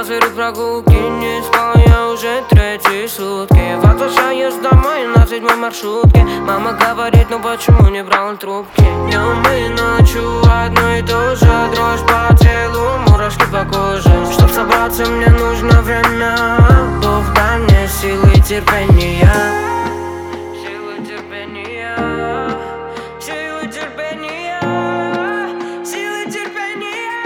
лазеры, прогулки, не спал я уже третьи сутки. Возвращаюсь домой на 7-й маршрутке. Мама говорит, ну почему не брал трубки? Днем и ночью одно и то же, дрожь по телу, мурашки по коже. Чтоб собраться, мне нужно время. Бог дай мне силы и терпения. Силы терпения. Силы терпения. Силы терпения.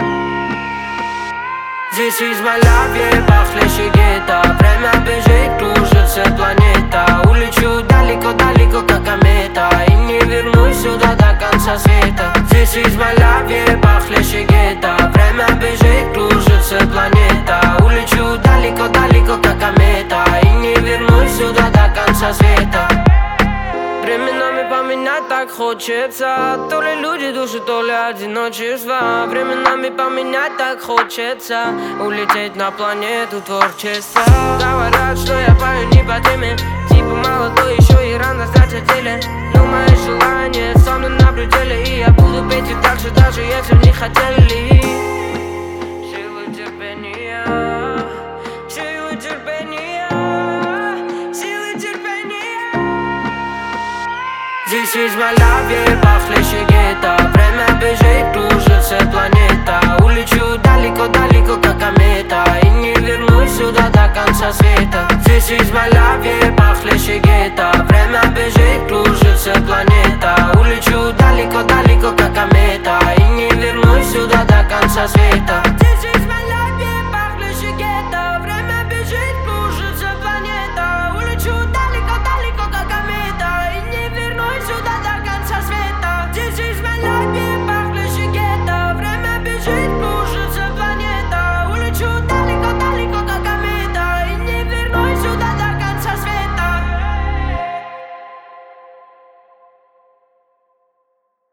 This is my life, yeah, похлеще гетто. Время бежит, кружится планета. Улечу далеко-далеко, как комета, и не вернусь сюда до конца света. This is my life, yeah, похлеще гетто. Время бежит, кружится планета. Улечу далеко-далеко, как комета, и не вернусь сюда до конца света. Временами поменять так хочется. То ли люди души, то ли одиночество. Временами поменять так хочется. Улететь на планету творчества. Говорят, что я пою не по теме. Типа молодой, еще и рано знать о деле. Но мои желания со мной на пределе. И я буду петь и так же, даже если не хотели. Силы терпения. Силы терпения. Силы терпения. This is my life, yeah, похлеще гетто. Время бежит, кружится планета. Улечу далеко-далеко, как комета, и не вернусь сюда до конца света. This is my life, yeah, похлеще гетто. Время бежит, кружится планета. Улечу далеко-далеко, как комета, и не вернусь сюда до конца света. This is my